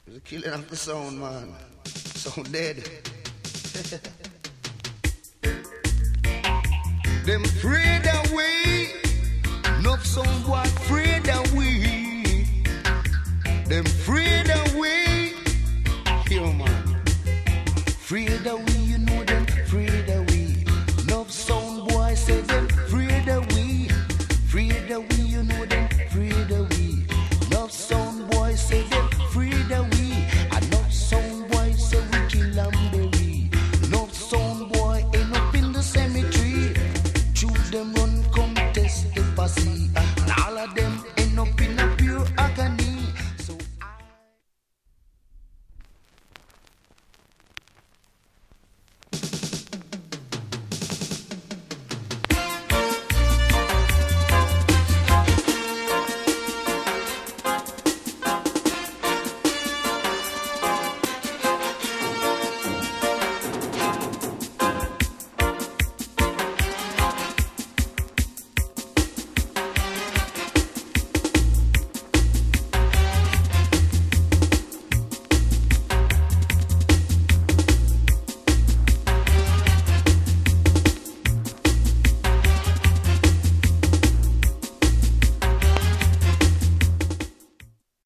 The killing of the sound, man. Sound dead. Them afraid that we, enough sound boy afraid that we. Them afraid